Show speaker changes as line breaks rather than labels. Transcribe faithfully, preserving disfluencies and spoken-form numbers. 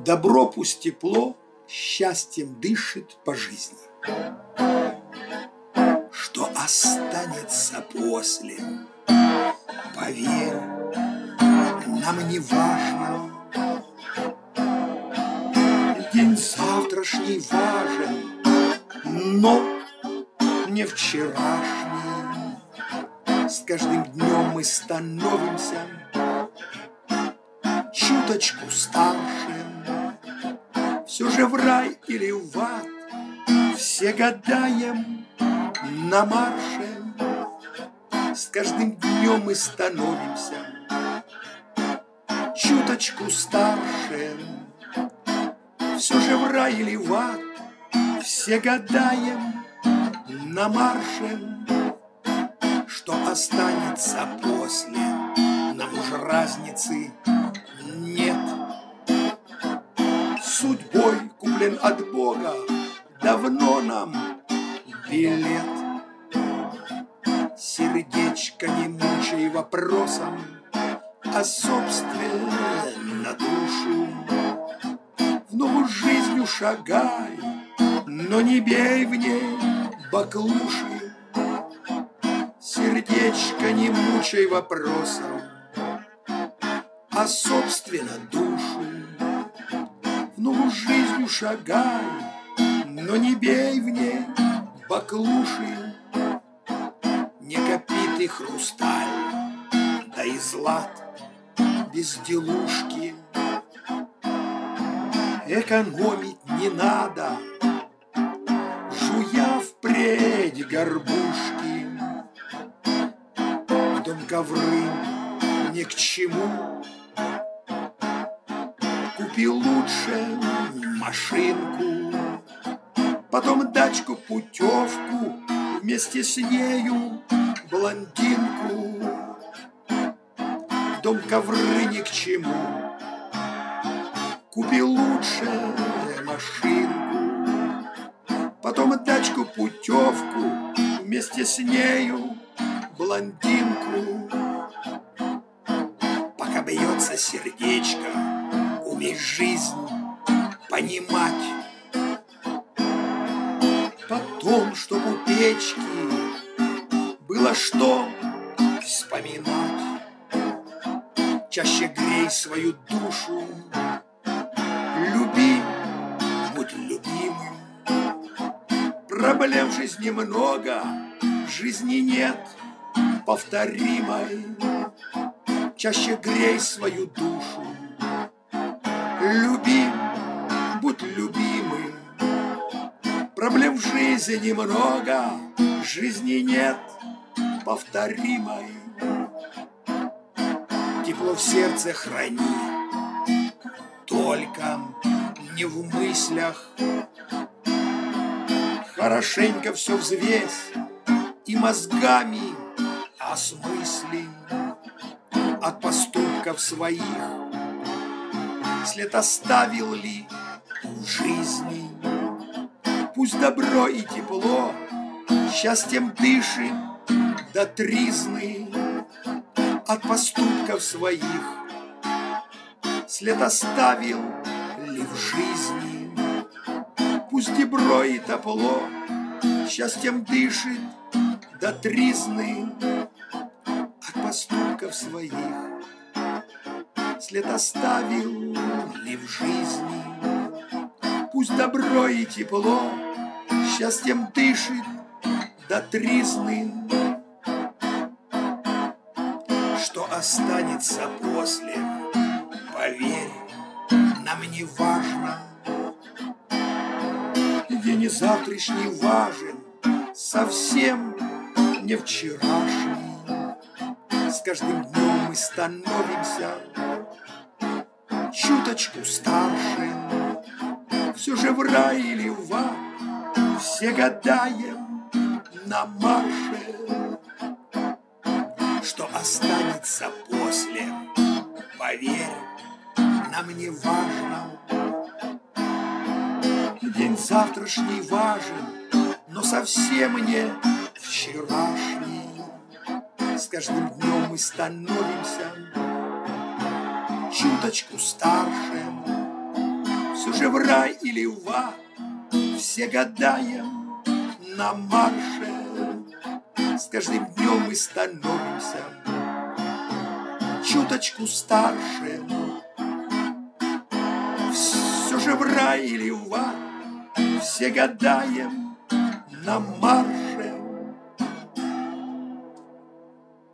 Добро пусть тепло счастьем дышит по жизни. Что останется после, поверь, нам не важно. День завтрашний важен, но не вчерашний. С каждым днем мы становимся чуточку старше. Все же в рай или в ад, все гадаем на марше. С каждым днем мы становимся чуточку старше. Все же в рай или в ад, все гадаем на марше. Что останется после, нам уж разницы нет. Судьбой куплен от Бога давно нам билет. Сердечко не мучай вопросом, а собственно душу. В новую жизнь шагай, но не бей в ней баклуши. Сердечко не мучай вопросом, а собственно душу. В новую жизнь шагай, но не бей в ней баклуши. Не копи ты хрусталь, да и злат безделушки. Экономить не надо, жуя впредь горбушки. В дом ковры ни к чему, купи лучше машинку, потом дачку, путевку, вместе с нею блондинку. В дом ковры ни к чему, купи лучше машинку, потом дачку, путевку, вместе с нею блондинку. Пока бьется сердечко, умей жизнь понимать. Потом, чтоб у печки было что вспоминать, чаще грей свою душу, люби, будь любимым. Проблем в жизни много, жизни нет повторимой. Чаще грей свою душу, люби, будь любимым. Проблем в жизни много, жизни нет повторимой. Тепло в сердце храни, только не в мыслях. Хорошенько все взвесь и мозгами осмысли. От поступков своих след оставил ли в жизни? Пусть добро и тепло счастьем дышим до тризны. От поступков своих след оставил ли в жизни? Пусть добро и тепло счастьем дышит до тризны. От поступков своих след оставил ли в жизни? Пусть добро и тепло счастьем дышит до тризны. Что останется после, поверь, нам не важно. День завтрашний важен, совсем не вчерашний. С каждым днем мы становимся чуточку старше. Все же в рай или в ад, все гадаем на марше. Что останется после, поверь, нам не важно. День завтрашний важен, но совсем не вчерашний. С каждым днем мы становимся чуточку старше. все же в рай или в ад, все гадаем на марше. С каждым днем мы становимся чуточку старше. Все же в рай или в ад, все гадаем на марше.